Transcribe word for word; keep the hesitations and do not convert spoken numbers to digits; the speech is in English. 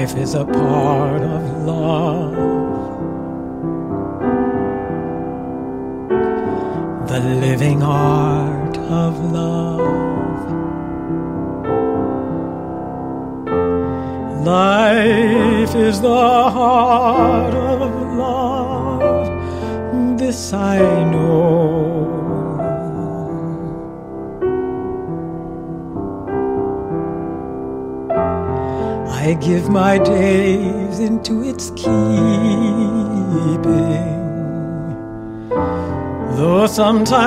Life is a part of love. The living art of love. Life is the heart of love. This I know. I give my days into its keeping, though sometimes